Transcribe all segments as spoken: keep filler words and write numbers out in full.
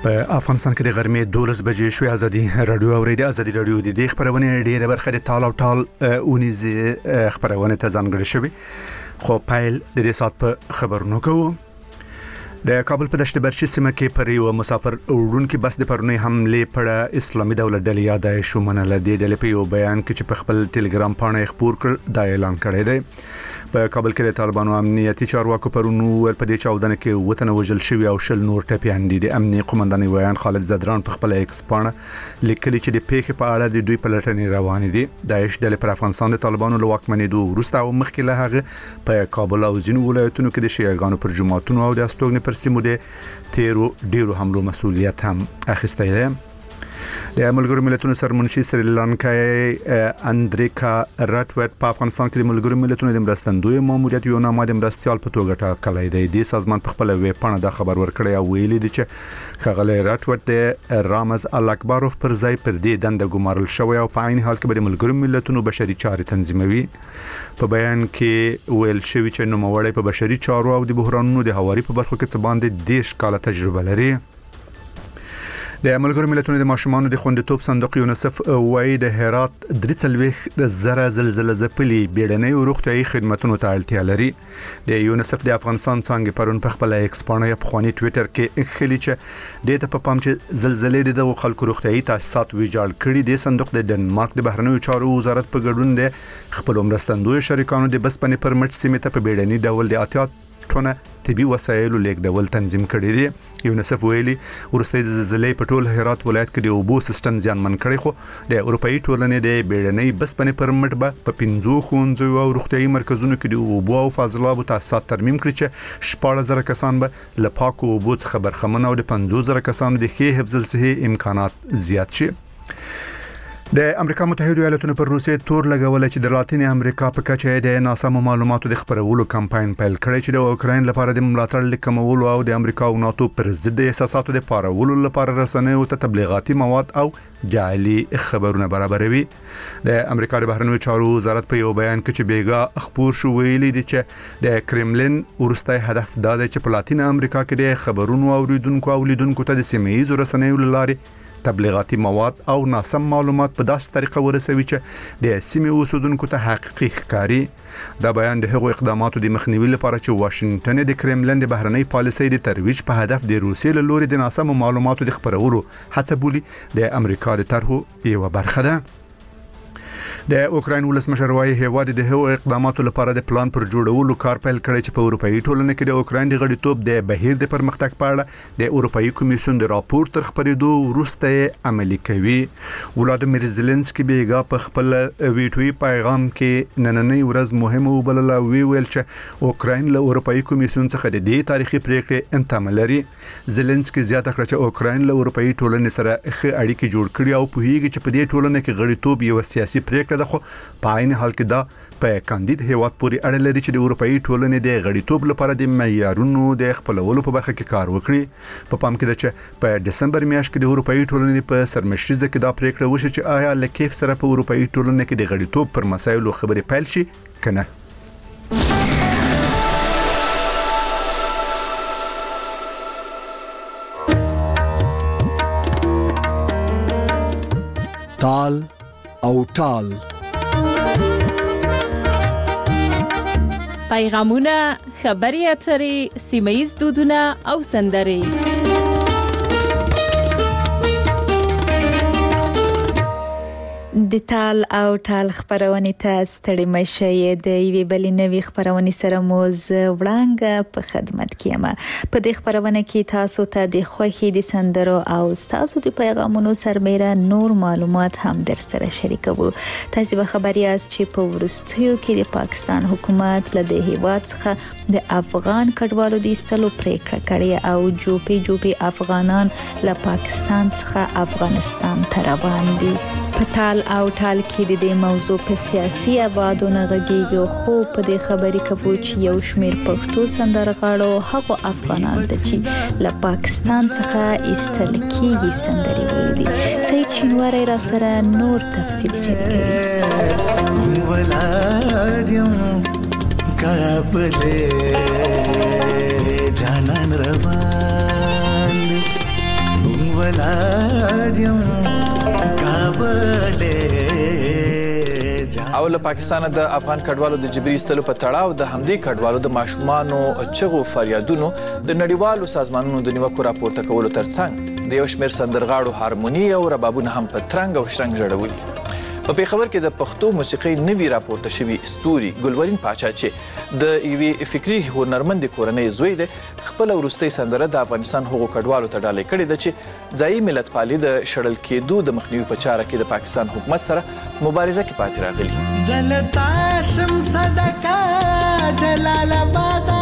په افغانستان کې د غرمې دولس بجې شوې ازادي رادیو اوریدي ازادي رادیو د دې خبرونه ډیره برخه د ټال او ټال اونیزه خبرونه ته ځانګړې شوې خو پایل د دې سات په خبرونو کوو. د کابل په دشت برشي سیمه کې پر یو مسافر وړونکو بس د پرونی حمله پر اسلامي دولت ډلې یادای شو منل د دې په یو بیان کې چې په خپل ټلګرام باندې خبر کړ دا اعلان کړی دی. په کابل کې د طالبانو امنیتي چارواکو پرونو ور په دې چاودنه کې وطن وجل شوی او شل نور ټپيان دي. د امنیتي قومندان ویان خالد زدران په خپل ایکس باندې لیکلي چې د پیښې په اړه د دوی پلټنې روانې دي. داعش ډلې پر افغانستان د طالبانو له واکمنېدو وروسته او مخکې له هغه په کابل او ځینو ولایتونو کې د شیعاګانو پر جماعتونو او د استوګنې پر سیمو د تیرو ډیرو حملو مسؤلیت هم اخیستی دی. د ملګرو ملتونو سرمنشي سریلانکای اندریکا راټوټ په افغانستان کې د ملګرو ملتونو د مرستندوی ماموریت یو نامه د مرستيال په توګه ټاکلی دی. د سازمان په خپل ویب پاڼه د خبر ورکړی او ویلي دی چې خغلی راټوټ د رامز الکباروف پر ځای پر دې دنده ګمارل شوی او په عین حال کې د ملګرو ملتونو بشري چارې تنظیموي. په بیان کې ویل شوی چې نوموړی په بشري چارو او د بحرانونو د هواري په برخو کې څه باندې دیش کاله تجربه لري. د ملګرو ملتونو د ماشومانو د خوندیتوب صندوق یونیسف وايي د هرات درې څلويخ د زره زلزلې ځپلي بیړنۍ روغتيایي خدماتو ته اړتیا لري. د یونیسف د افغانستان څنګه پرون په خپل ایکس باندې په خواني ټوئیټر کې خلی چې د ته په پام چې زلزلې د خلکو روغتيایي تاسیسات ویجاړ کړي. د صندوق د ډنمارک د بهرنیو چارو وزارت په ګډون د خپل مرستندوی شریکانو د بسپنې پرمټ سیمه ته په بیړنۍ ډول د اتیا ټونه طبي وسایل لیکدول تنظیم کړي دي. یونیسف ویلي ورسته د زلزلې په ټول هرات ولایت کې د اوبو سیستم ځانمن کړي خو د اروپאי ټولنې د بیړنۍ بسپنې پرمټ به په پنځو خونځو او روغتيایي مرکزونو کې د اوبو او فاضلابو تاسیسات ترمیم کړي چې شپږ زره کسان به له پاکو اوبو څخه برخمن او د پنځوس زره کسانو د ښه حفظ الصحي امکانات زیات شي. د امریکا متحده ایالاتونو پر روسیې تور لګول چې د لاتین امریکا په کچه د ناسمو معلوماتو د خبرولو کمپاین پیل کړی چې د اوکراین لپاره د ملاتړ لیکمولو او د امریکا او ناتو پر ضد د احساساتو د پارولو لپاره رسنیو ته تبلیغاتي مواد او جعلي خبرونه برابروي. د امریکا د بهرنیو چارو وزارت په یو بیان کې چې بیګا خبر شو ویلي دي چې د کرملین ورستای هدف دا دی چې په لاتین امریکا کې د خبرونو اوریدونکو او لیدونکو ته د سیمه‌ییزو رسنیو لارې تبلیغاتي مواد او ناسم معلومات په داسې طریقه ورسوي چې د سیمې اوسیدونکو ته حقیقي ښکاري. دا بیان د هغو اقداماتو د مخنیوي لپاره چې واشنگټن د کرملین د بهرنۍ پالیسۍ د ترویج په هدف د روسیې له لوري د ناسم معلوماتو د خبرولو هڅه بولي د امریکا د طرحو یو برخه ده. د اوکراین ولسمشر وايي هیواد د هغو اقداماتو لپاره د پلان پر جوړولو کار پیل کړی چې په اروپאי ټولنه کې د اوکراین د غړیتوب د بهیر د پرمختګ په اړه د اروپאי کمیسیون د راپور تر خبرېدو وروسته عملي کوي. ولادیمیر زيلنسکي بیګا په خپل ویټوي پیغام کې نننۍ ورځ مهمه وبلله وی ویل چې اوکراین له اروپאי کمیسیون څخه د دې تاریخي پریکړې انتظار لري. زيلنسکي زیاته کړه چې اوکراین له اروپאי ټولنې سره ښه اړیکې جوړ کړي او په هیڅ چې په دې ټولنه کې غړیتوب یو سیاسي پریکړه ده خو په عین حال کې دا په کاندید هیواد پورې اړه لري چې د اروپאי ټولنې د غړیتوب لپاره د معیارونو د خپلولو په برخه کې کار وکړي. په پام کې ده چې په دسمبر میاشت کې د اروپאי ټولنې په سرمشريزه کې دا پریکړه وشي چې آیا له کیف سره په اروپאי ټولنه کې د غړیتوب پر مسایلو خبرې پیل شي کنه. تال او ټال پیغامونه، خبري اترې، سیمه‌ییز دودونه او سندرې. د تال او ټال خبرونه ته ستړي مشه د یوې بلې نوې خبرونه سره موز وړاندې په خدمت کې یم. په دې خبرونه کې تاسو ته د خوښي د سندرو او تاسو د پیغامونو سربېره نور معلومات هم در سره شریکوو. تاسو به خبر یاست چې په ورستیو کې د پاکستان حکومت له دې هیواد څخه د افغان کډوالو د ایستلو پریکړه کړې او جوپي جوپي افغانان له پاکستان څخه افغانستان ته روان دي. په تال او ټال کې د دې موضوع په سیاسي ابعادونو غږیږي خو په دې خبرې کوو چې یو شمېر پښتو سندرغاړو هغو افغانان ته چې له پاکستان څخه ایستل کېږي سندرې ویلي. سید شینواری را سره نور تفصیل شریکوي. ولادیم کابل جانان روان ولادم کابل او له پاکستانه د افغان کډوالو د جبري ایستلو په تړاو د همدې کډوالو د ماشومانو چغو فریادونو د نړیوالو سازمانونو د نیوکو راپورته کولو ترڅنګ د یو شمېر سندرغاړو هارموني او ربابونه هم په ترنګ او شرنګ ژړولي. په پېښور کې د پښتو موسیقۍ نوي راپورته شوي ستوري ګلورین پاچا چې د یوې فکري هنرمندې کورنۍ زوی دی خپله وروستۍ سندره د افغانستان هغو کډوالو ته ډالۍ کړې ده چې ځایي ملتپالي د شړل کېدو د مخنیوي په چاره کې د پاکستان حکومت سره مبارزه کې پاتې راغلي. زلتا شم صدقه جلال آبادا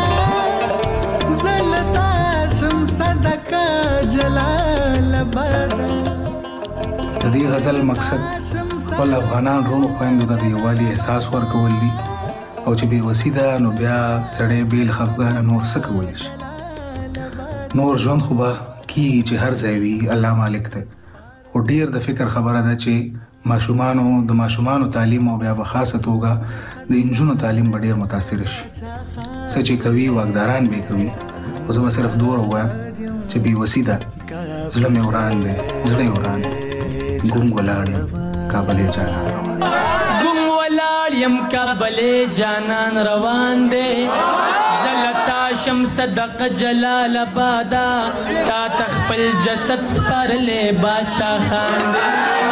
زلتا شم صدقه جلال آبادا. د دې غزل مقصد خپل افغانان رونو خویندو ته د یووالي احساس ورکول دي او چې بې وسي ده نو بیا سړی بې له خفګانه نور څه کولی شي. نور ژوند خو به کېږي چې هر ځای وي الله مالک دی، خو ډېر د فکر خبره ده چې ماشومانو د ماشومانو تعلیم او بیا په خاصه توګه د انجونو تعلیم به ډېر متاثره شي. څه چې کوي واکداران به کوي، خو زه به صرف دومره ووایم چې بې وسي ده، زړه مې وران دی، زړه یې وران دی. ګم ولاړ یم کابل جانان ګم ولاړ یم کابل جانان روان دی زلتا شم صدق جلال آبادا تا تخپل جسد سپارلې باچا خان دی.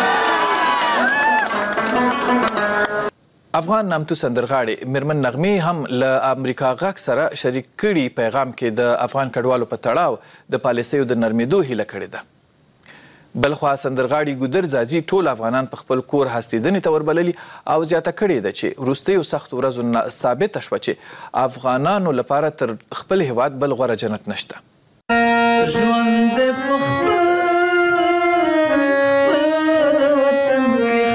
افغان نامتو سندرغاړې میرمن نغمې هم له امریکا غږ سره شریک کړي پیغام کې د افغان کډوالو په تړاو د پالیسیو د نرمېدو هیله کړې ده. بلخوا سندرغاړي ګودر ځاځي ټول افغانان په خپل کور هستېدنې ته وربللي او زیاته کړې ده چې وروستیو سختو ورځو ثابته شوه چې افغانانو لپاره تر خپل هیواد بل غوره جنت نشته. ژوند په خپل وطن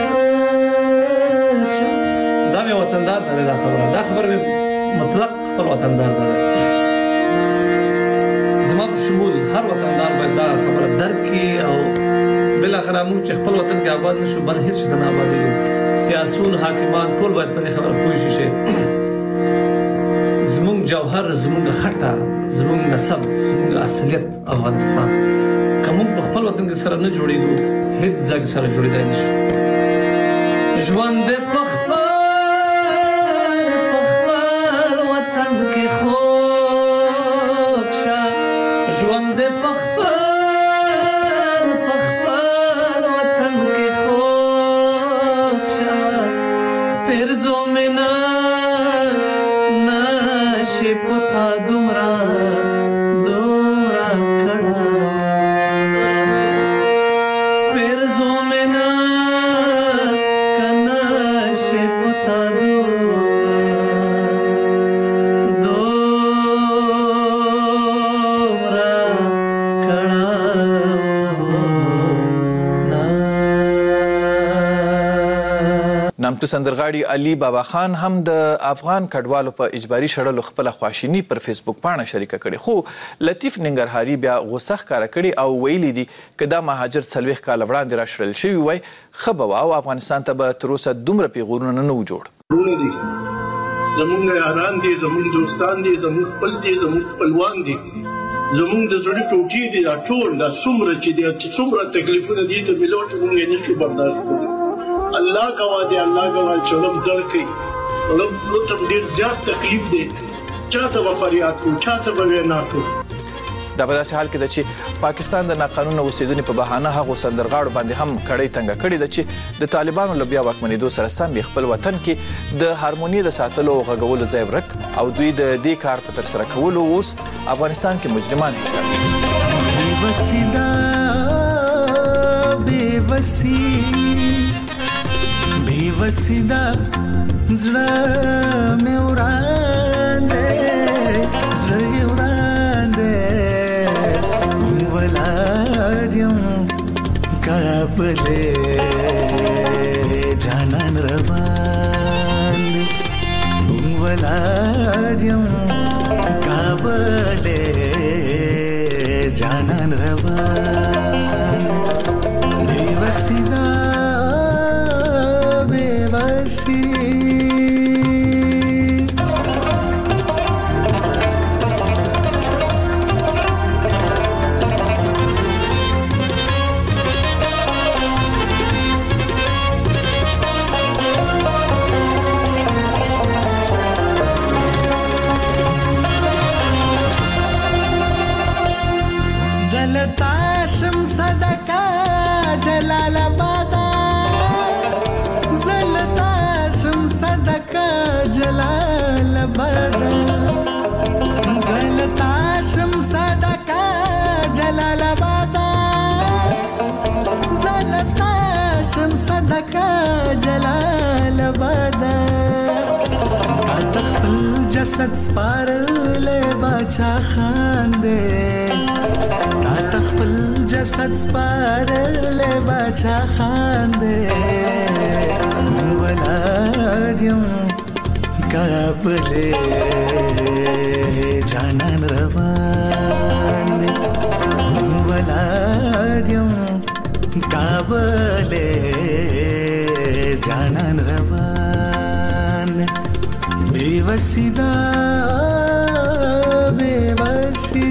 کې ښه دا مې وطندار ته دا خبره دا خبره مې مطلق خپل وطندار ته زما په شمول هر وطندار باید دا خبره درک کړي او بالاخره موږ چې خپل وطن کې آباد نشو بل هیڅ شي نه آبادېږو. سیاسون حاکمان ټول باید په دې خبره پوه شي چې زموږ جوهر زموږ خټه زموږ نسب زموږ اصلیت افغانستان که موږ په خپل وطن کې سره نه جوړېږو هیڅ ځای سره جوړېدای نشو. ژوند په خپل په خپل وطن کې خوږ شه ژوند په خپل پتا دومرا دومرا کڑا پھر زومنا کنا شے پتا دومرا دومرا کڑا نامتو سندرغاړي علي بابا خان هم د افغان کډوالو په اجباري شړلو خپله خواشیني پر فیسبوک پاڼه شریکه کړې، خو لطیف ننګرهاري بیا غوسه ښکاره کړې او ویلي دي که دا مهاجر څلوېښت کاله وړاندې را شړل شوي وای ښه به وه او افغانستان ته به تر اوسه دومره پیغورونه نه وو جوړ. زمونږ یاران دي، زمونږ دوستان دي، زمونږ خپل دي، زمونږ خپلوان دي، زمونږ د زړه ټوټې دي، دا ټول دا څومره چې دي څومره تکلیفونه دي ته ملو چې موږ یې نشو برداشت کولی. الله گواه دی، الله گواه چې علم در کوي، علم ته ډېر زیات تکلیف دی، چاته به فریاد کوو، چاته به وینا کوو. دا په داسې حال کې ده چې پاکستان د ناقانونه اوسېدنې په بهانه هغو سندرغاړو باندې هم کړۍ تنګه کړې ده چې د طالبانو له بیا واکمنېدو سره سم یې خپل وطن کې د هارموني د ساتلو او غږولو ځای ورک او دوی د دې کار په ترسره کولو اوس افغانستان کې مجرمان حسابېږي. بېوسي ده بېوسي بېوسي ده زړه مې وران دی زړه یې وران دی ولاړ یم کابل جانان روان دی ولاړ یم کابل جانان روان دی بېوسي ده بېوسي صدقه جلال آباد زلتا شم صدقه جلال آباد زلتا شم صدقه جلال آباد تا تخپل جسد سپارلې باچا خان دې تا تخپل جسد سپارلې باچا خان دې ولادم کابلې جانان روان دې ولادم کابلې جانان روان دې बेवसीदा बेवसी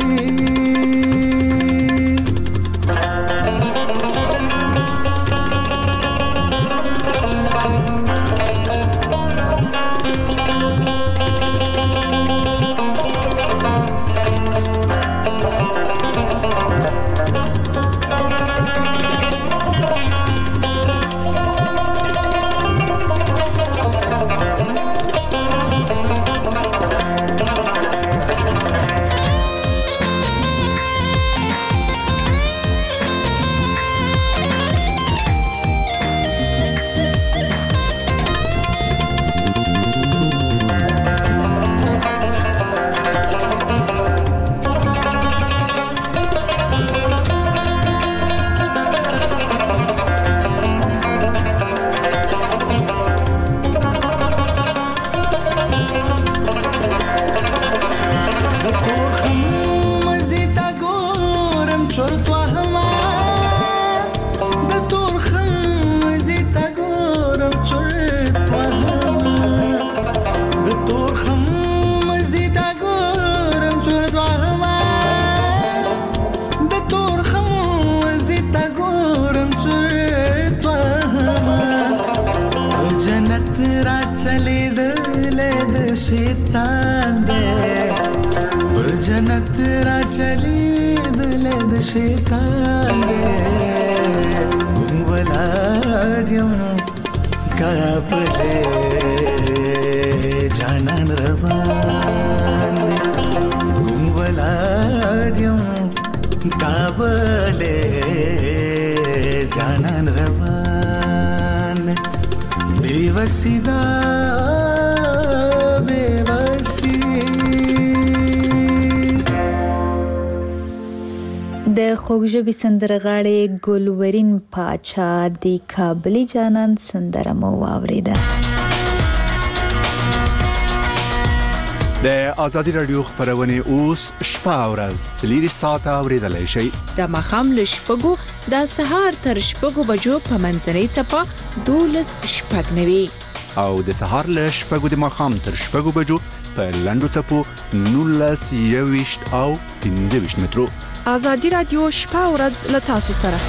शैतान दे पर जन्नत रा चली दिल दे शैतान दे गुंवलाड्यम काबले जानन रवान दे गुंवलाड्यम काबले जानन रवान दे बेवसीदा د خوږژبې سندرغاړې ګلورین پاچا د کابلی جانان سندره مو واوریده. د ازادي رادیو خبرونه اوس شپه او ورځ څلوري ساعته اوریدلای شئ. د مخام له شپږو د سهار تر شپږو بجو په منځنۍ څپه دولس شپږ نوي او د سهار له شپږو د مخام تر شپږو بجو په لنډو څپو نولس یويشت او پنځه ویشت مترو. ازادي رادیو شپه او ورځ له تاسو سره.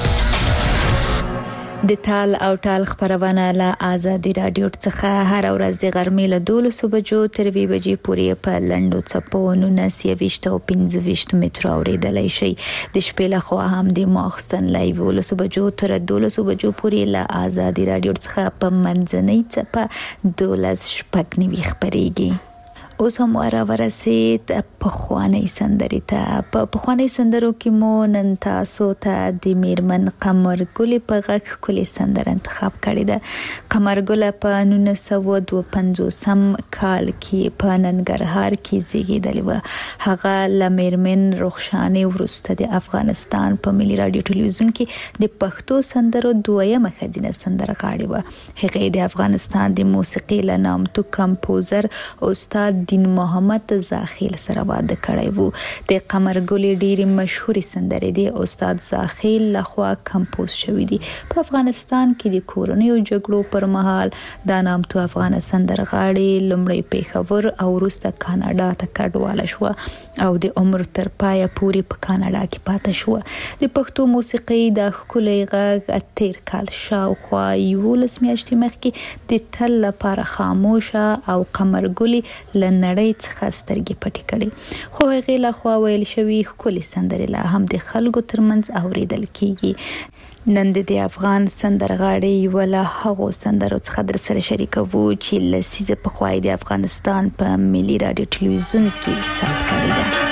د تال او ټال خبرونه له ازادي رادیو څخه هر ورځ د غرمې له دولس بجو تر وی بجې پورې په لنډو څپو نولس یويشت او پنځه ویشت مترو اوریدلای شئ. د شپې له خوا هم د ماخستن لایو ولس بجو تر دولس بجو پورې له ازادي رادیو څخه په منځنۍ څپه دولس شپږ نوي خبريږي. اوس هم را ورسید په خوانی سندرې ته. په خوانی سندرو کې مو نن تاسو ته د میرمن قمرګل په غږ کلی سندر انتخاب کړی ده. قمرګل په نولس سوه دوه پنځوس کال کې په ننګرهار کې زیږیدلې و. هغه ل میرمن رخشانې ورسته د افغانستان په ملي رادیو ټلویزیون کې د پښتو سندرو دویمه ښځینه سندرغاړې و. هغه د افغانستان د موسیقي له نامتو کمپوزر استاد دین محمد زاخیل سره واده کړی وو. د قمرګل ډېری مشهوري سندرې د استاد زاخیل لخوا کمپوز شوې دي. په افغانستان کې د کورونیو جګړو پر مهال د نامتو افغان سندرغاړي لومړی پیښور او وروسته کاناډا ته کډواله شو او د عمر تر پایه پورې په کاناډا کې پاتې شو. د پښتو موسیقي د ښکلي غږ اتیر کال شاوخوا یولس میاشتې مخکې د تل لپاره خاموشه او قمرګل لنړۍ څخه سترګې پټې کړې. خو هغې لخوا ویل شوي ښکلي سندرې لا هم د خلکو ترمنځ اوریدل کیږي. نن د افغان سندرغاړي ولا هغه سندرو څخه در سره شریکوو چې لسیزه په خوای د افغانستان په ملي رادیو ټلویزیون کې ثبت کړی دی.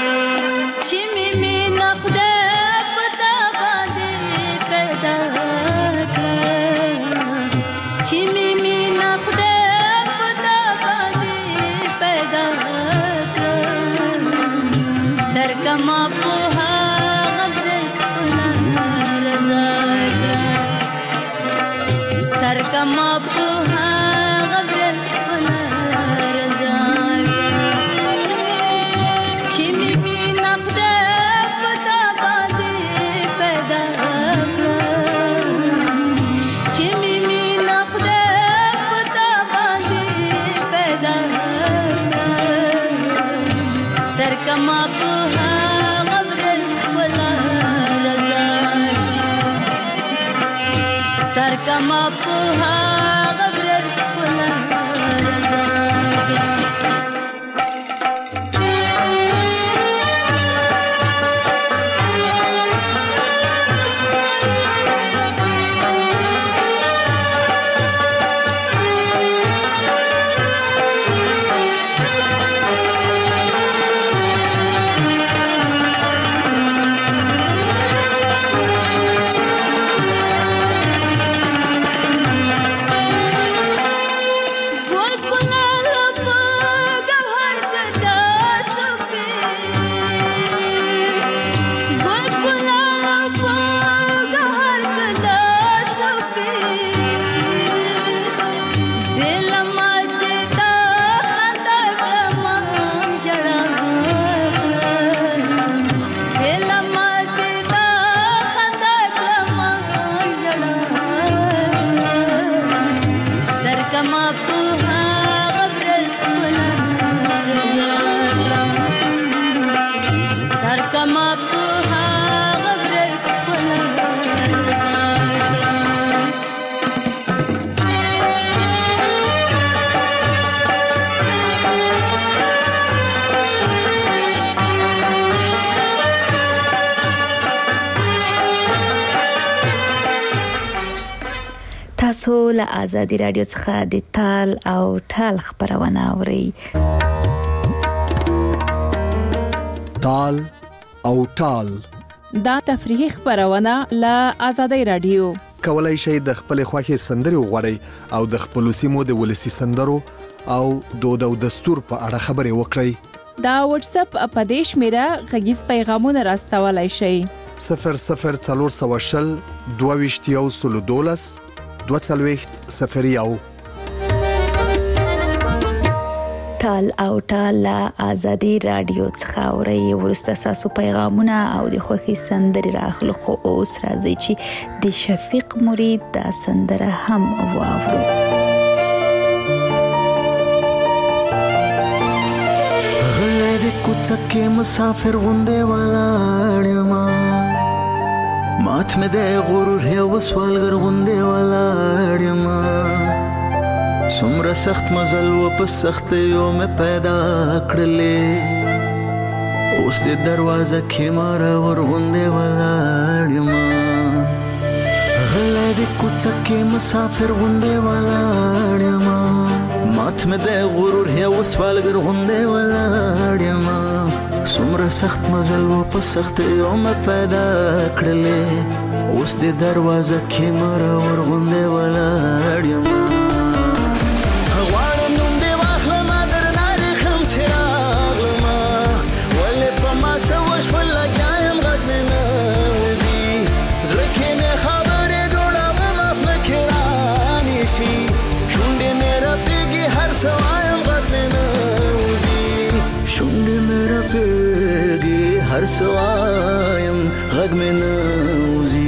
تاسو له آزادي رادیو څخه د تال او ټال خبرونه اورئ. تال او ټال دا تفریحي خبرونه له آزادي رادیو. کولای شئ د خپل خوښي سندري وغوړئ او د خپل سیمو د ولسی سندرو او دود او دستور په اړه خبرې وکړئ. دا واتس اپ په دیش میرا غږیز پیغامونه راستولای شئ. صفر صفر څلور سوه شل دوه ویشت یو سل دولس دوه څلوېښت صفر یو. تال او ټال آزادي رادیو څخه اورئ. ورسته تاسو پیغامونه او د خوښي سندري راخلو. خو اوس راځي چې د شفیق مرید دا سندره هم واورو. غلې کوڅه مسافر غونډه ولاړ ما مات مې د غرور یو سوالګر غوندې ولاړ یم. څومره سخت مزل و په سختیو مې پیدا کړلې اوس د دروازه کې ماره ور غوندې ولاړ یم. غلی د کوڅه کې مسافر غوندې ولاړ یم مات مې د غرور یو سوالګر غوندې ولاړ یم. څومره سخت مزل و په سختیو مې پیدا کړلې اوس د دروازه کې ماره ور غوندې ولاړ یم. غواړم نوم دې واخلمه درنه دې کړم چې راغلمه ولې په ما څه وشول لګیا یم غږ مې نه وځي. زړه کې مې خبرې جوړوم اخ مې کې رانیسي شونډې مې رپېږي هر څه وایم غږ مې نه وځي. شونډې مې رپېږي هر څه وایم غږ مې نه وځي.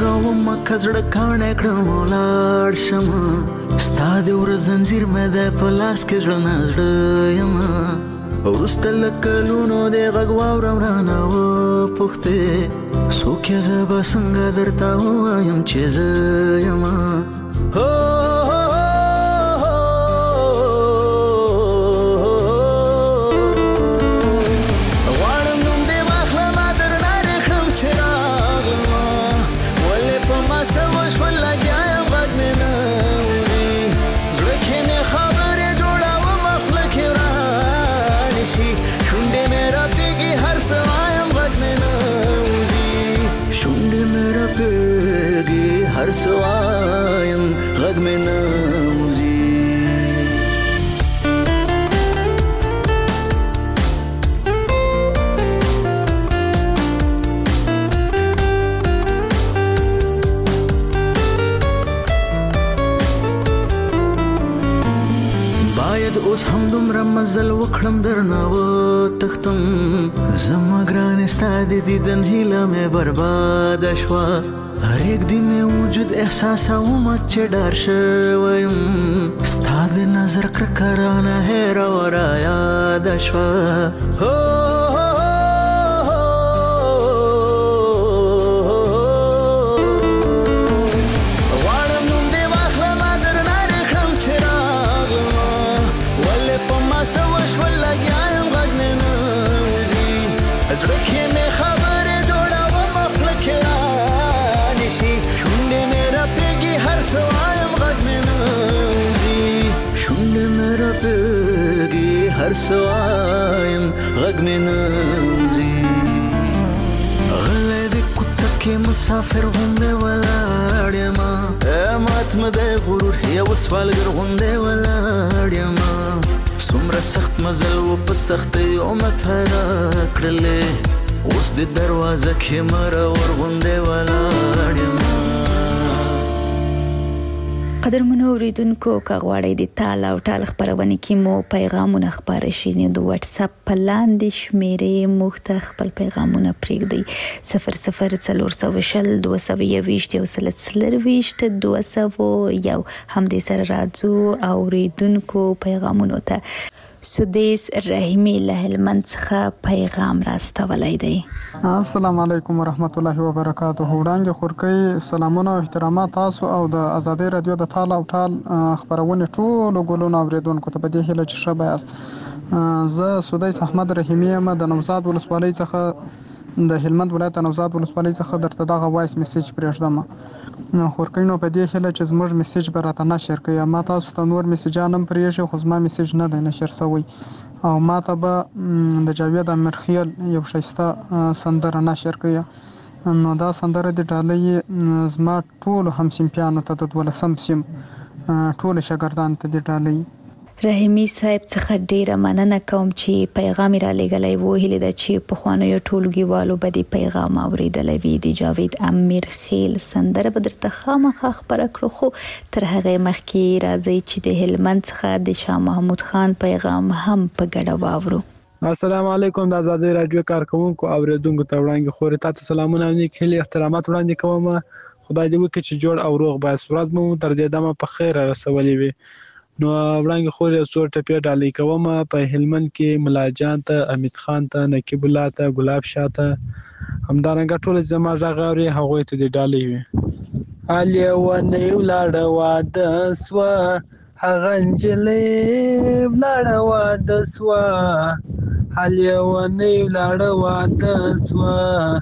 زنګاوم کزړه کانه کړم ولاړ شم ستا د ور زنجیر مې د پلاس کې زړه نړ یم ورسته لکلونو د غږ واورم رانه و پوښتې څوک یې زه به څنګه درته ووایم چې زه یم سوایم غږ مې نه وځي باید اوس هم دومره مزل وکړم درنه وتښتم زما ګرانې ستا د دیدن هیله مې برباده شوه هر یک دی مې وجود احساسوم چې ډار شویم ستا د نظر کرکه رانه هېره و رایاده شوه غواړم نوم دې واخلمه درنه دې کړم چې راغلمه ولې په ما څه وشول لګیا یم غږ مې نه وځي زړه کې مې خبرې جوړوم خوله کې شونډې مې راپېږي هر څه وایم غږ مې نه وځي شونډې مې راپېږي هر څه وایم غږ مې نه وځي غلی د کوڅه کې مسافر غوندې ولاړ یمه مات مې دی غرور یو سوالګر غوندې ولاړ یمه څومره سخت مزل و په سختیو مې پیدا کړلې اوس د دروازه کې مرور غوندې ولاړ یم قدرمنو اوریدونکو که غواړئ د تال او ټال خپرونې کې مو پیغامونه خپاره شي نو د واتس اپ په لاندې شمیرې موږ ته خپل پیغامونه پرېږدئ صفر صفر څلور سوه شل دوه سوه یوویشت یو سل څلرویشت دوه سوه یو همدې سره راځو اوریدونکو پیغامونو ته سدیس رحیمی له هلمند څخه پیغام راستولی دی. السلام علیکم ورحمت الله وبرکاته. وړاندې خورکۍ سلامونه او احترامات تاسو او د آزادۍ رادیو د تال او ټال خبرونه ټولو ګلونو اوریدونکو ته په دې هیله چې ښه بیاست. زه سدیس احمد رحیمی یم د نوزاد ولسوالۍ څخه د هلمند ولایت نوزاد ولسوالۍ څخه درته دغه وایس میسج پرېږدم. خورکۍ نو په دې هیله چې زموږ میسج به راته نشر کړئ. ما تاسو ته نور میسجان هم پرېږدي خو زما میسج نه دی نشر شوی او ما ته به د جاوید امیرخیل یو ښایسته سندره نشر کړئ. نو دا سندره د ډالۍ زما ټولو همصنفیانو ته د دولسم سیم ټولو شاګردانو ته د ډالۍ. رحیمی صاحب څخه ډیره مننه کوم چې پیغام را لګلای وو. هیله ده چې په خوانیو ټولګیوالو به د پیغام اوریدلای وي. د جاوید امیر خیل سندره به درته خامخا خبره کړو خو تر هغه مخکې راځي چې د هلمند څخه د شاه محمود خان پیغام هم په ګډه واورو. السلام علیکم د آزادۍ رادیو کارکونکو اوریدونکو ته وړاندې خوري تاسو سلامونه او نیک هیلې احترامات وړاندې کوم. خدای دې وکړي چې جوړ او روغ به سورات مو تر دې دمه په خیر رسولې وي. نو وړاندې خوري څو ټپې ډالۍ کوم. په هلمند کې ملا جان ته، امید خان ته، نقیب الله ته، ګلاب شاه ته، همدارنګه ټول زما غږ اوري هغوی ته دې ډالۍ وي. علي ونې ولاړه واده سوه، هغه نجلۍ ولاړه واده سوه، علي ونې ولاړه واده سوه،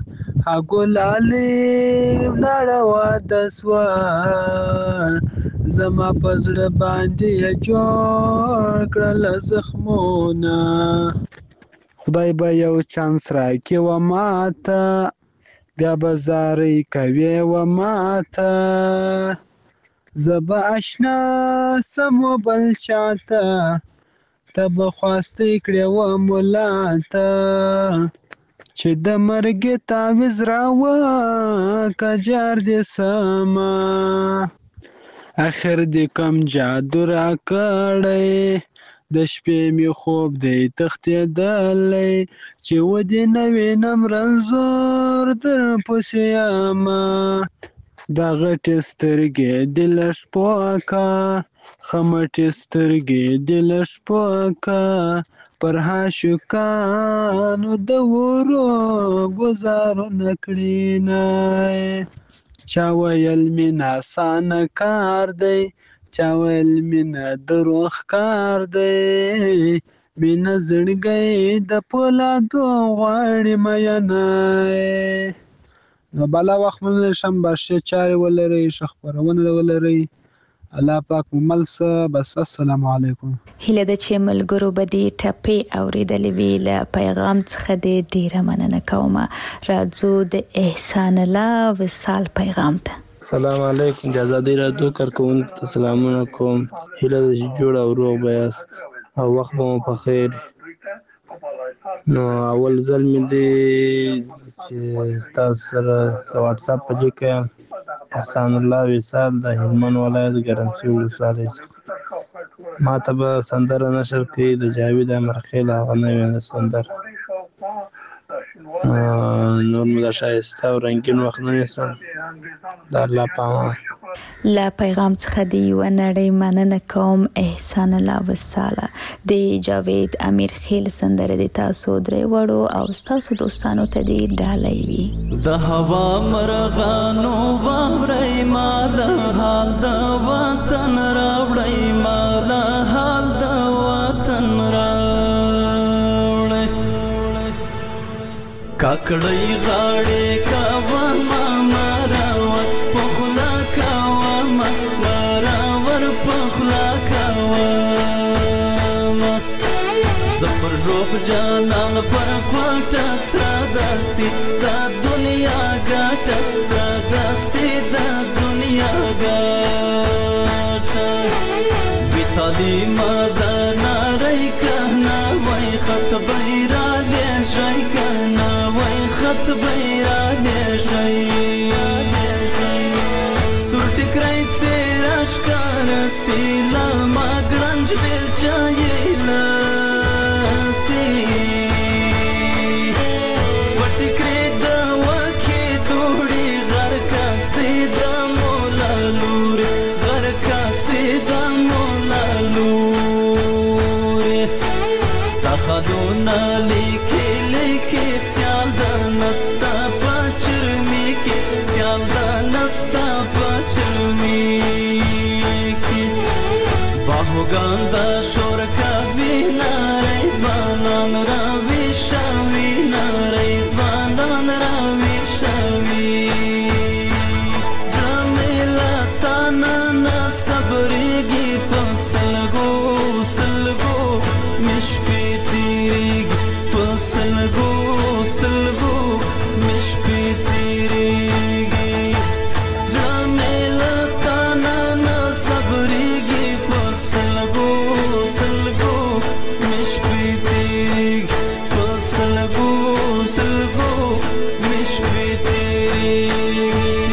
هغه لالې ولاړه واده سوه، زما په زړه باندې جوړ کړل زخمونه، خدای به یو چانس راکړي و ماته، بیا به زارۍ کوي و ماته، زه به اشنا سم و بل چاته، ته به خواستې کړې و ملاته، چې د مرګ تعویض راوکه جار دې سمه، اخر دې کم جادو راکړی، د شپې مې خوب دی تښتېدلی، چې و دې نه وینم رنځور در پسې یمه، دا غټې سترګې د لشپوکا خمټې سترګې د لشپوکا پر عاشقانو د ورو گزارو نکړي نه چا ویل مینه آسانه کار دی چا ویل مینه دروغ کار دی مینه زړګی د پولادو غواړي مینه نو بالا وخت مونږ شم باشه چارې ولرئ ښه خپرونه ولرئ الله پاک مو مل شه بس السلام علیکم هیله ده چې ملګرو به دې ټپې اورېدلې وي له پیغام څخه دې ډېره مننه کومه راځو د احسان الله وصال پیغام ته السلام علیکم د ازادۍ راډیو کارکوونکو ته سلامونه کوم هیله ده چې جوړ او روغ به یاست او وخت به مو په خیر نو اول ځل مې دی چې ستاسو سره د واتساپ په لیکه احسان الله وصال د هلمند ولایت ګرمسیر ولسوالۍ څخه ما ته به سندره نشر کړي د جاوید امرخیل هغه نوې سندره نور مو د ښایسته او رنګین وخت نه نیسم د الله په امان له پیغام څخه د یوه نړۍ مننه کوم احسان الله وصاله د جاوید امیر خیل سندره د تاسو درې وړو او ستاسو دوستانو ته دې ډالۍ وي د هوا مرغانو واورئ ما د حال د وطن راوړئ ما د حال د وطن راوړئ کاکړۍ غاړې کوه ما مراور په خوله کوه ما مراور په خوله کوه ما زه پر ژوب جانان پر کوټه سره داسې دا دنیا ګټه سره داسې دا دنیا ګټه بې تعلیمه دا نارۍ که نه وای خط بیره لیږئ که نه وای خط بیره لیږئ سور ټیکری څېره ښکاره سي له ما ګړنج بیلچه یې لاسي په ټیکرې د وکې دوړې غر کاسې د مولا لورې غر کاسې د مولا لورې ستا خدونه لیکې لیکې سیال د نستا په چرمي کې سیال د نستا په چرمي کې باهوګان د شور کوي نارې ځوانان راویښه وي نارې ځوانان راویښه وي زړه مې له تا نه نه صبرېږي په سلګو سلګو مې شپې تېرېږي په سلګو سلګو مې شپې تېرېږي زړه مې له تا نه نه صبرېږي په سلګو سلګو مې شپې تېرېږي په سلګو سلګو مې شپې تېرېږي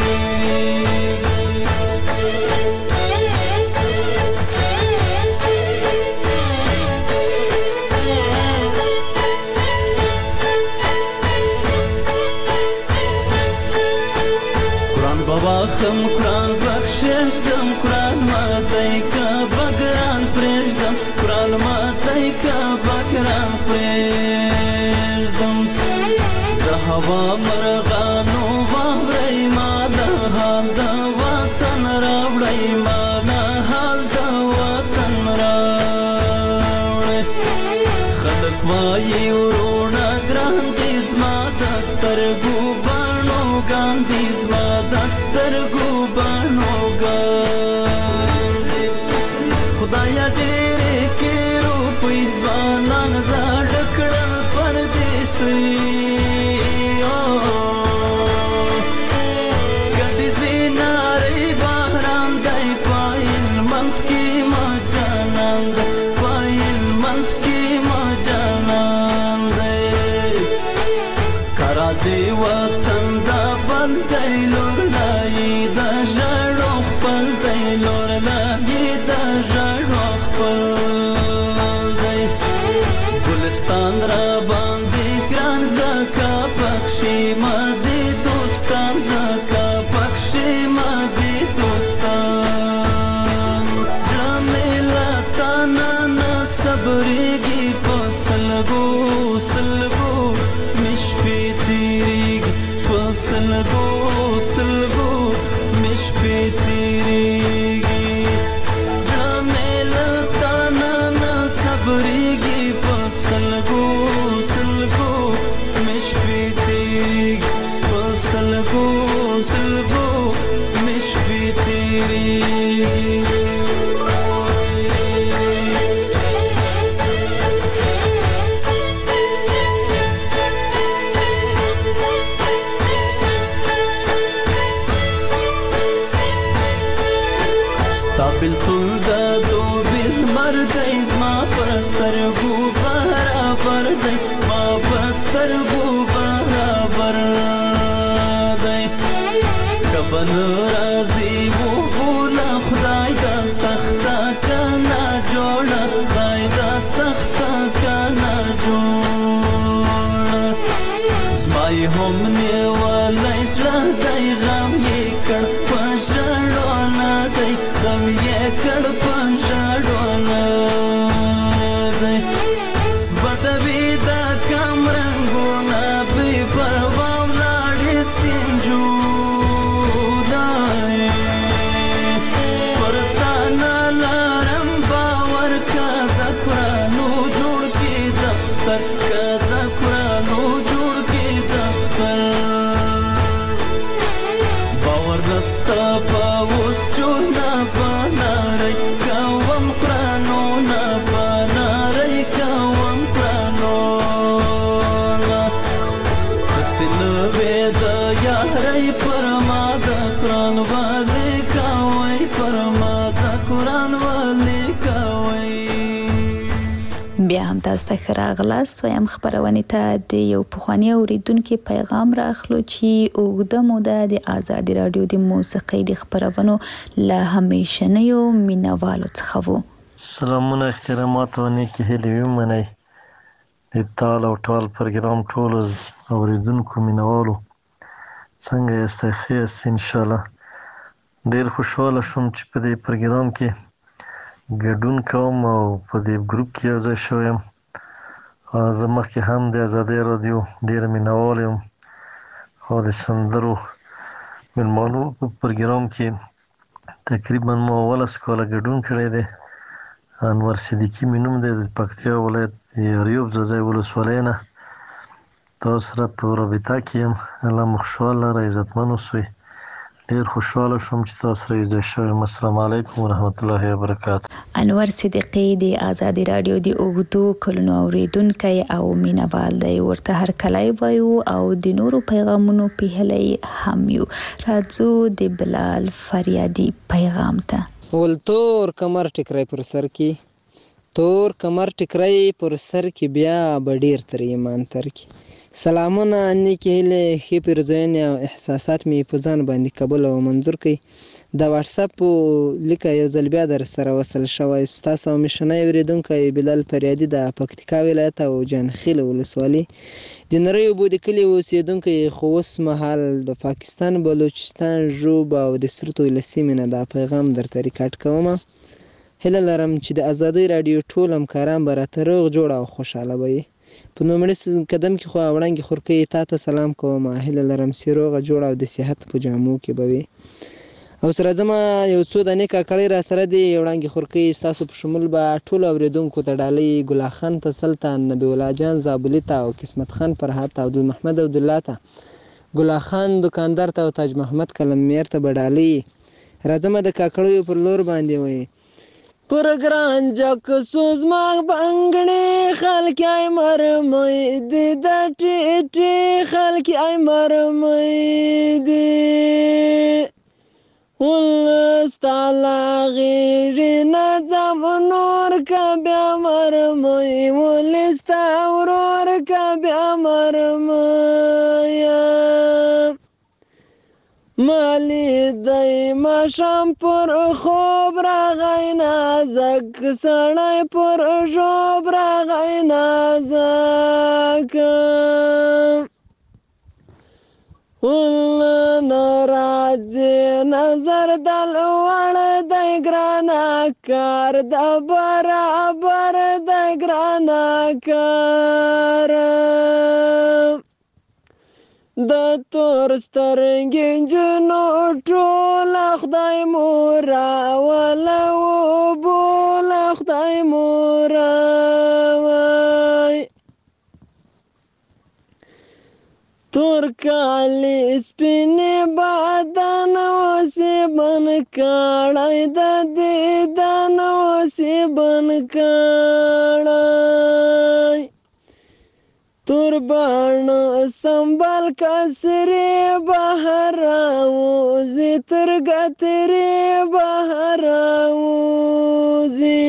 بواخم قرآن بخششدم قرآن ماتی که بگران پریشدم قرآن ماتی که بگران پریشدم د هوا مرغانو واورئ ما د حال د وطن راوړئ ما د حال د وطن راوړئ خلک وایي ورونه ګران دي زما د سترګو بڼو ګاندي زما د سترګو بڼو ګاندي خدایا ډېرې کې روپۍ ځوانان زاړه کړل پردیسۍ ګډې زینارې بهران دی په هلمند کې ما جانان دی په هلمند کې ما جانان دی که راځې وطن دا بل دی لور لایې د ژړو خپل دی لور لایې د ژړو خپل دی ګلستان را باندې ګران زکه پکښې ما دې دوستان زکه پکښې ما سلګو مش په تیریږي په سلګو سلګو مش په تیریږي زړه مې له تا نه نه صبرېږي په سلګو سلګو مش په تیریږي په سلګو سلګو مش په تیریږي بلتون دا دو بل مردی زما پرسترگو برابر دی زما پرسترگو برابر دی کبن رازی و بولا خدای دا سختا کنا جوڑا خدای دا سختا کنا جوڑا زمای هم نیوالی سرا دی غم یکر پشڑونا دی غم یکر پشڑونا دی بدوی دا کم رنگونا بی پرواو لاڑی سنجو دائی پرتانا لارم باور کا دا قرآنو جوڑ کی دفتر کا دا قرآنو جوڑ کی دفتر باور نستا پاوس جو نا بانا رئی کاوم قرآنو نا بانا رئی کاوم قرآنو نا تسل ویدا یا رئی پرما دا قرآن والی کاوی پرما دا قرآن والی کاوی بیا هم تاسو ته ښه راغلاست وایم خپرونې ته د یو پخواني اورېدونکي پیغام راخلو چې اوږده موده د ازادي راډیو د موسیقۍ د خپرونو له همیشنیو مینوالو څخه و. سلامونه احترامات او نیکې هیلې ومنئ د تال او ټال پروګرام ټولو اورېدونکو مینوالو څنګه یاستئ ښه یاست انشاءالله. ډېر خوشحاله شوم چې په دې پروګرام کې ګډون کوم او په دې ګروپ کې یو ځای شوی یم. زه مخکې هم د ازادۍ راډیو ډېر مینهوال یم او د سندرو مېلمانو په پروګرام کې تقریبا ما اوولس کاله ګډون کړی دی. انور صدیقي مې نوم دی، د پکتیا ولایت د اریوب ځاځی ولسوالۍ نه تاسو سره په رابطه کې یم. الله مو خوشحاله لره، عزتمن اوسئ. ډېر خوشحاله شوم چې تاسو سره یو ځای شوی یم. السلام علیکم ورحمت الله وبرکاته. انور صدیقي د ازادي راډیو د اوږدو کلونو اورېدونکی او مینهوال دی، ورته هرکلی وایو او د نورو پیغامونو پیهلی هم یو. راځو د بلال فریادي پیغام ته. ول تور کمر ټکری پر سر کې تور کمر ټکری پر سر کې بیا به ډېر تر ایمان تر کې سلامونه نیکې هیلې ښې پیرزوینې او احساسات مې په ځان باندې قبول او منظور کړئ. د واتساپ لیکه یو ځل بیا در سره وصل شوی. ستاسو همیشنی اورېدونکی بلال فریادي د پکتیکا ولایت او جانخیل ولسوالۍ د نرۍ اوبو د کلي اوسېدونکی، خو اوس مهال د پاکستان بلوچستان ژوب او د سرتو له سیمې نه دا پیغام درته ریکارډ کومه. هیله لرم چې د ازادۍ راډیو ټول همکاران به راته روغ جوړ او خوشحاله به وي. په لومړي قدم کې خو وړانګې خورکۍ تا ته سلام کوم. هیله لرم چې روغه جوړه او د صحت په جامو کې به وي. او سره ځمه یو څو دانې کاکړۍ را سره دي. وړانګې خورکۍ ستاسو په شمول به ټولو اورېدونکو ته ډالۍ ګلا خان ته، سلطان، نبی الله جان زابلي ته او قسمت خان فرحات ته، عبدالمحمد عبدالله ته، ګلا خان دکاندار ته او تاج محمد کلمیر ته به ډالۍ. راځمه د کاکړیو پر لور باندې وایي پر ګران جک سوزماغ بنګړې خلک ای مرمۍ دې د ټیټې خلک ای مرمۍ دې ولستالا غیږې نه ځم نور که بیا مرمۍ ولستا ورور که بیا مرمۍ مالی دی ماشام پر خوب راغی نازک سړی پر ژوب راغی نازک. ول ناراض نظر دل وړ د ګرانا کار د برابر د ګرانا کار د تور سترګې جنو ټول خدای مورا ولا و بول خدای مورا تور کالی سپینې بدن اوسې بن کړی د دیدن اوسې بن کړی تور بڼ سنبل کسرې بهر راوځي تر ګترې بهر راوځي.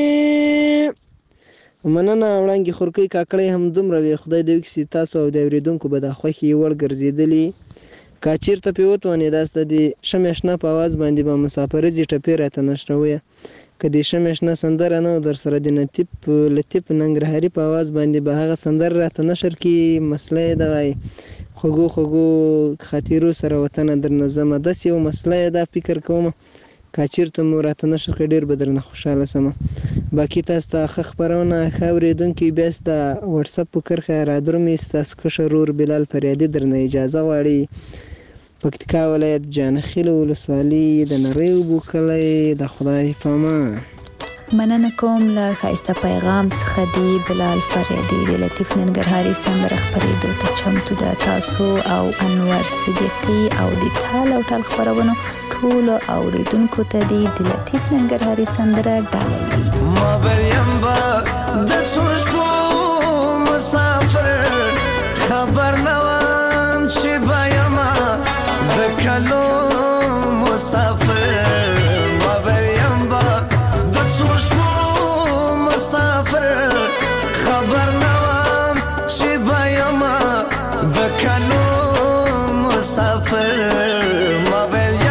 مننه وړانګې خورکۍ کاکړۍ هم دومره وي. خدای دې وکړي تاسو او د اورېدونکو به دا خوښې وړ ګرځېدلي. که چېرته پرې وتوانېداست د دې شمې اشنا په اواز باندې به مسافرځي ټپې راته نشرویه. که د شمې اشنا سندره نه و در سره د لطیف لطیف ننګرهاري په اواز باندې به هغه سندره راته نشر کړي. مسله یې دغه خوږو خوږو خاطرو سره وطنه درنه ځمه. داسې یو مسله یې دا فکر کومه که چېرته مو راته نشر کړی ډېر به درنه خوشحاله شمه. باقي تاسو ته ښه خپرونه ښه اورېدونکي بیا د وټساپ په کرښه رادرومي ستاسو کشر ورور بلال فریادي درنه اجازه غواړي. پکتیکا ولایت جانخیل ولسوالي د نری اوبو کلی د خدای په امان. مننه کوم له ښایسته پیغام څخه دی بلال فریادي د لطیف ننګرهاري سندره خپرېدو ته چمتو ده. تاسو او انور صدیقي او د تال او ټال خپرونو ټولو اوریدونکو ته دی د لطیف ننګرهاري سندره ډالۍ وي. ما بلیم با د څو شپو مسافر خبر نوام چې بیما د کلو مسافر. ما بلیم با د څو شپو مسافر خبر نوام چې بیما د کلو مسافر. ما بلیم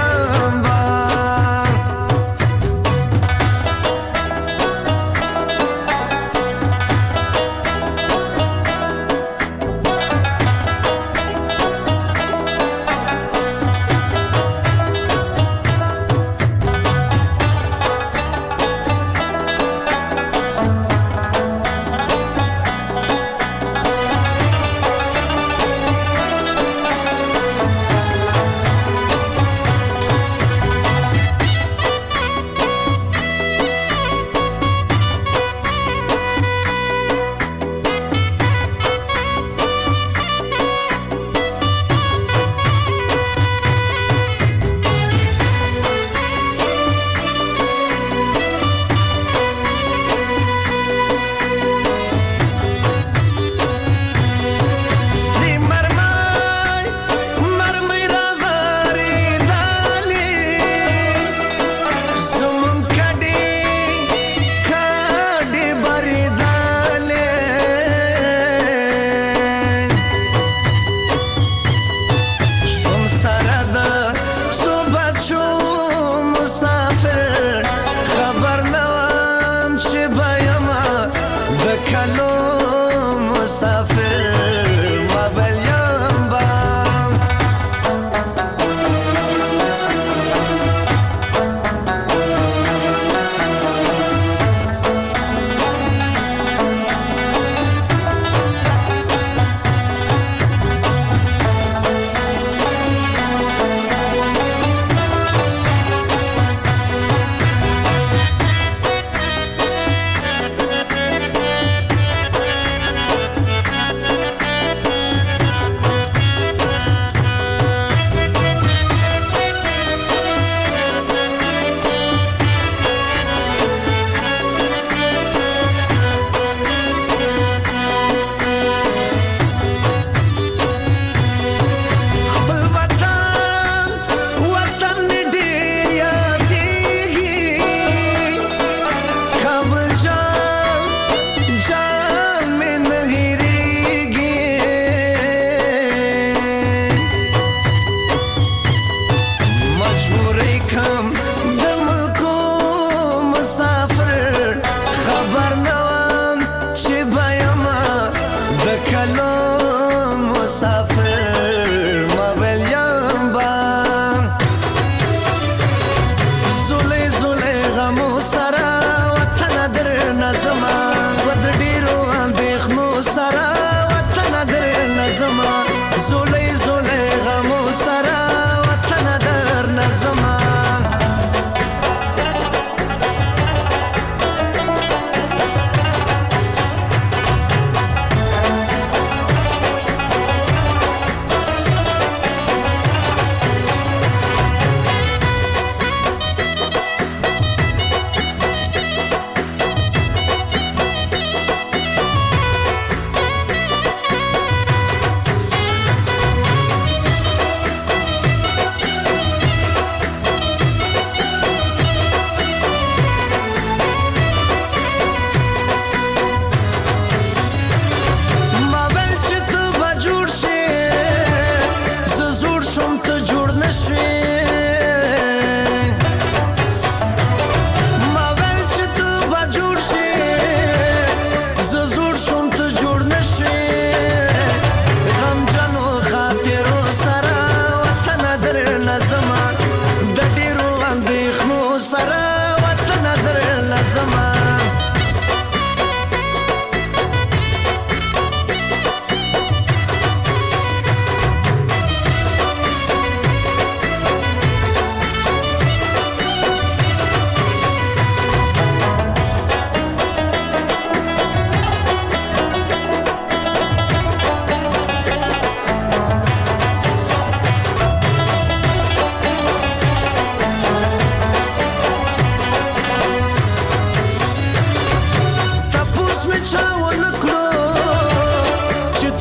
مسافر ما بلیم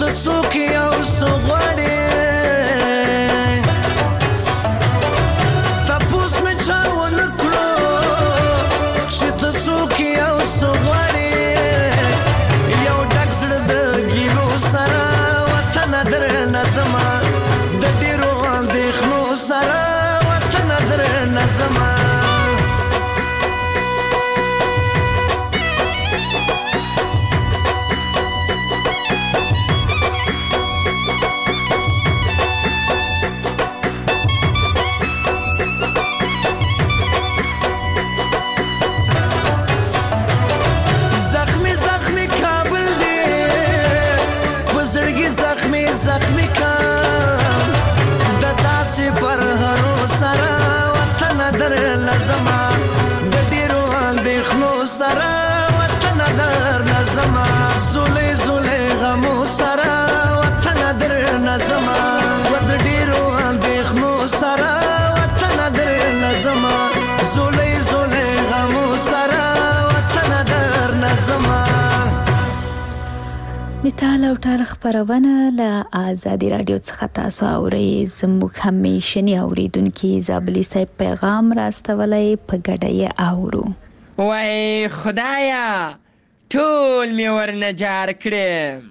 ته څوک یو څه غواړې تپوس مې چا ونه کړو چې ته څوک یو څه غواړې یو ډک زړه د ګیلو سره وطنه درنه ځمه د ډېرو اندېښنو سره وطنه درنه ځمه زخمی کام د داسې پر هرو سره وطنه درنه ځمه د ډېرو اندېښنو سره وطنه درنه ځمه زولې زولې غمو سره وطنه درنه ځمه و د ډېرو اندېښنو سره وطنه درنه ځمه زولې زولې غمو سره وطنه درنه ځمه د تال او ټال خبرونه له آزادي رادیو څخه تاسو اورئ زموږ همیشني اوریدونکي زابلي صاحب پیغام راستولی په ګډه یې اورو وای خدایا ټول مې ورنجار کړې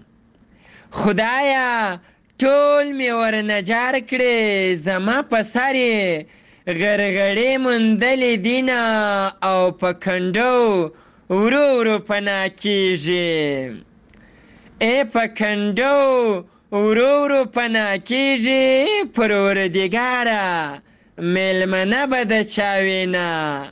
خدایا ټول مې ورنجار کړې زما په سر یې غرغړې موندلې دینه او په کنډو ورو ورو پناه کېږي ای په کنډو ورو ورو پناه کېږي پروردګاره میلمنه به د چا وینه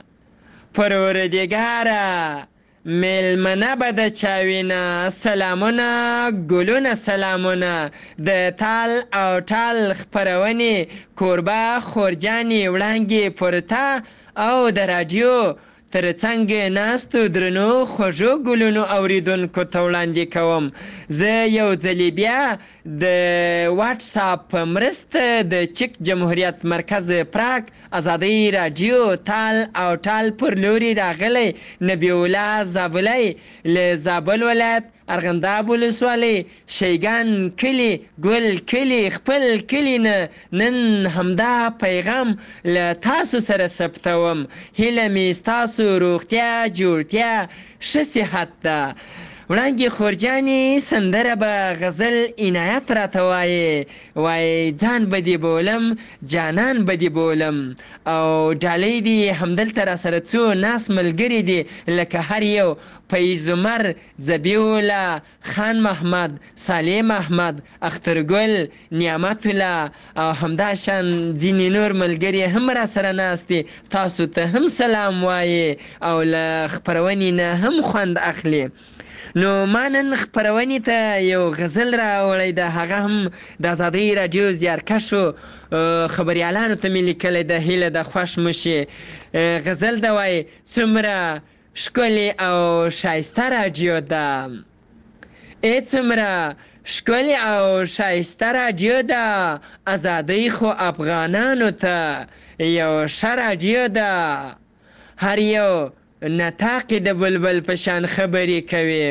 پروردګاره میلمنه به د چا وینه سلامونه ګلونه سلامونه د تال او ټال خپرونې کوربه خورجانې وړانګې پورته او د راډیو تر څنګ ناستو درنو خوږو ګلونو اوریدونکو ته وړاندې کوم زه یو ځلې بیا د واټساپ په مرسته د چک جمهوریت مرکز پراګ ازادۍ راډیو تال او ټال پر لوري راغلی نبی الله زابلی له زابل ولایت ارغنداب ولسوالۍ شیګان کلي ګل کلي خپل کلي نه نن همدا پیغام له تاسو سره ثبتوم هیله مې ستاسو روغتیا جوړتیا ښه صحت ده وړانګې خورجانې سندره به غزل عنایت راته وایې وایي ځان به دې بولم جانان به دې بولم او ډالۍ دې همدلته را سره څو ناس ملګري دي لکه هر یو فیض عمر ذبیح خان محمد سالم احمد اخترګل نعمت الله او همداشان ځینې نور ملګري هم را سره ناست دي تاسو ته هم سلام وایې او له خپرونې نه هم خوند اخلي نو ما نن خپرونې ته یو غزل راوړی د هغه هم د ازادۍ راډیو زیارکشو خبریالانو ته مې لیکلی د هیله د خوښ مشي غزل ده وایي څومره ښکلې او ښایسته راډیو ده ای څومره ښکلې او ښایسته راډیو ده ازادۍ خو افغانانو ته یو ښه راډیو ده هر یو نطاقې د بلبل په شان خبرې کوي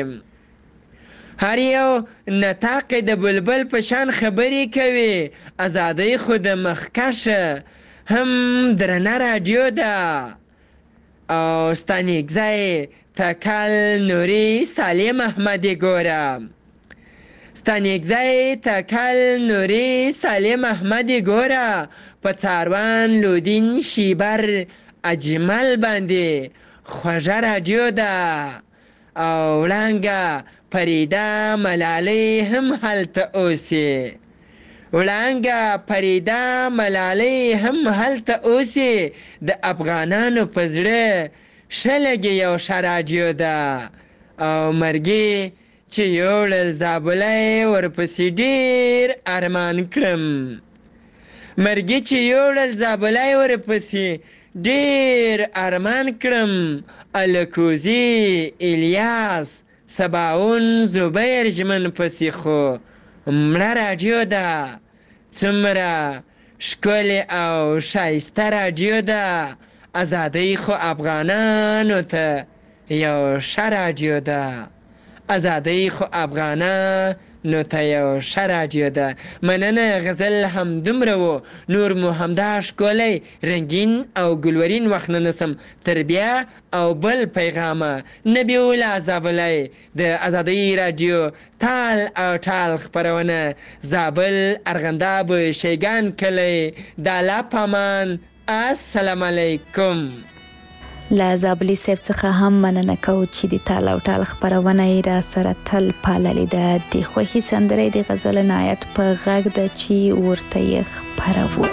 هر یو نطاقې د بلبل په شان خبرې کوي ازادۍ خو د مخکشه هم درنه راډیو ده او ستا نیکځای تکل نوري سالم احمدي ګوره ستا نیکځای تکل نوري سالم احمدي ګوره په څاروان لودین شیبر اجمل باندې خوږه راډیو ده او وړانګه فریده ملالۍ هم هلته اوسي وړانګه فریده ملالۍ هم هلته اوسي د افغانانو په زړه ښه لګي یو ښه راډیو ده او مرګي چې یوړل زابلی ورپسې ډېر ارمان کړم مرګي چې یوړل زابلی ورپسې ډېر ارمان کړم الکوزي الیاس سباون زبیر ژمن پسې خو مړه راډیو ده څومره ښکلې او ښایسته راډیو ده ازادۍ خو افغانانو ته یو ښه راډیو ده ازادۍ خو افغانانو نو ته یو ښه راډیو ده. مننه، غزل هم دومره و، نور مو همدا ښکلی رنګین او ګلورین وخت نه نسم تر بیا او بل پیغامه. نبی الله زابلی د ازادۍ راډیو تال او ټال خپرونه، زابل، ارغنداب، شیګان کلی، د الله پامان. السلام علیکم. له زابلي صاحب څخه هم مننه کوو چې د تال او ټال خپرونه یې را سره تل پاللې ده. د خوښي سندرې د غزل نایت په غږ ده چې ورته یې خپروو.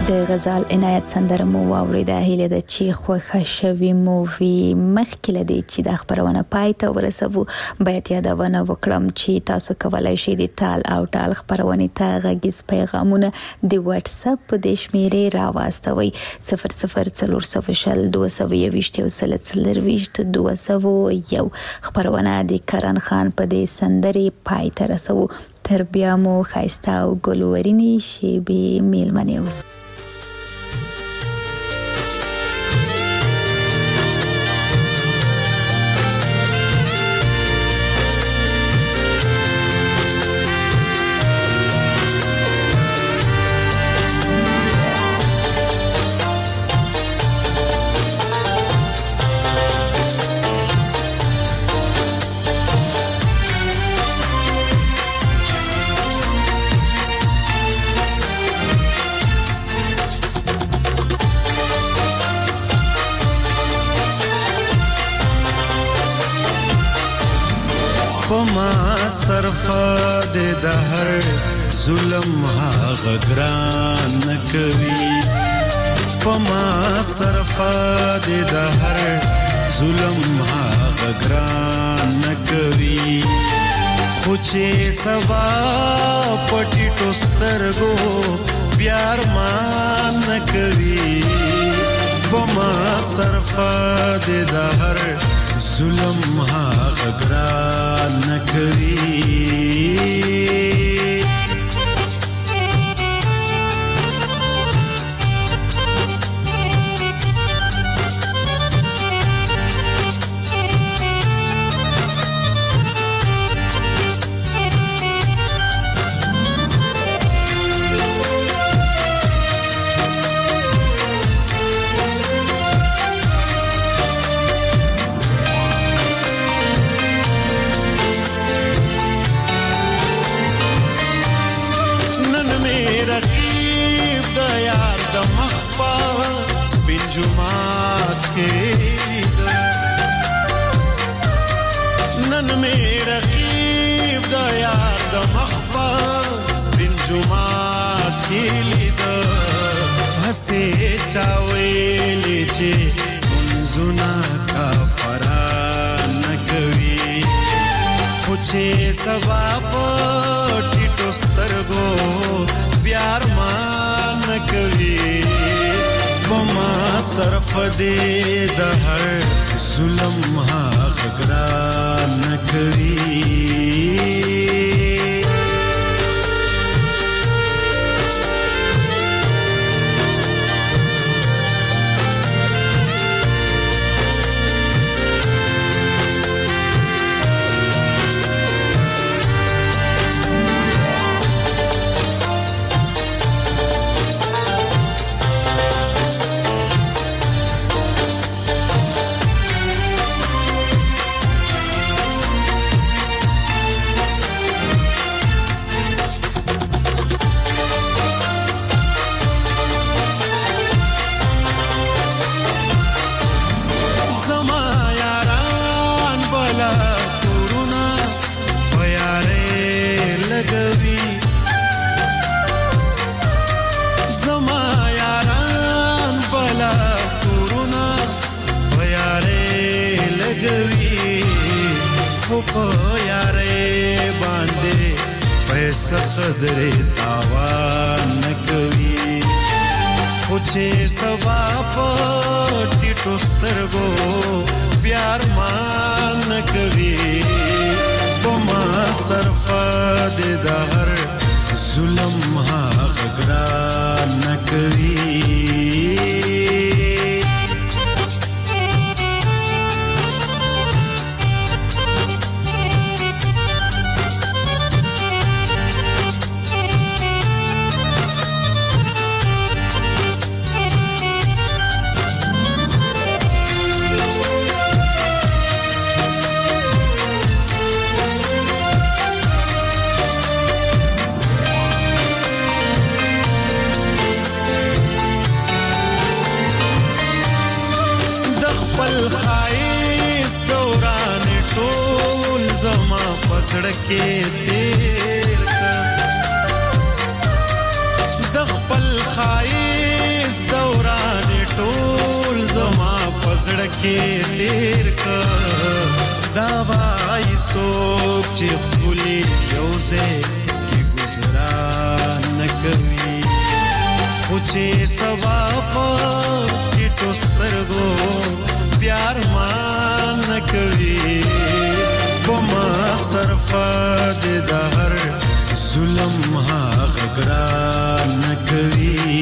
د غزال عنایت سندره مو واوریده. هیله ده چې خوښه شوي مو وي. مخکې له دې چې د خبرونه پای ته ورسوو باید یادونه وکړم چې تاسو کولی شئ د تال او ټال خبرونې ته غږیز پیغامونه د واتس اپ په دې شمیرې راواستوئ صفر صفر څلور سوه شل دوه سوه یوویشت یو سل څلرویشت دوه سوه یو. خبرونه د کرن خان په دې سندرې پای ته رسوو. تر بیا مو ښایسته او ګلورینې شیبې میلمنې اوسئ. صرفه د هر ظلم هغه ګران نکوي پما صرفه د هر ظلم هغه ګران نکوي خو چې سبا پټی ټوسترګو بیار مان نکوي پما صرفه د هر ظلم هغه ګران نکوي جمعات کې نن مې رقیب د یار د مخبر بن جمعات کې لید هسه چاویلې چې منځونه کا فران کوي خو چې سبا پټی ټوسترګو بیار مان کوي پما صرف دې د هر ظلم هغه ګران نکوي قدر تاوان نکوي خو چې سبا پټی ټوسترګو بیار مان نکوي پما صرفه د هر ظلم هغه ګران نکوي سړکې تیر د خپل خای کې تیر کا دا وای سوک چې خولي یو ځای کې گزارا نکوي خو چې سوا په ټو سترګو پیار مان نکوي بما صرفه د هر ظلم هغه ګران نکوي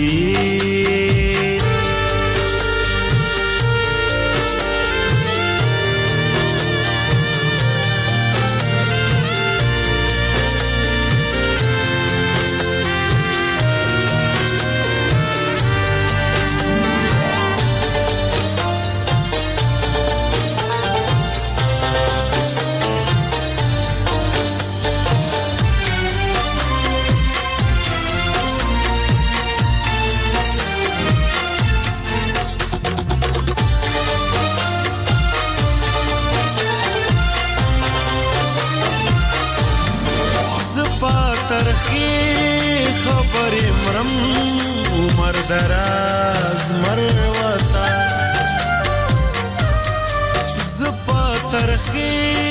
عمر دراز مروتا زفا ترخی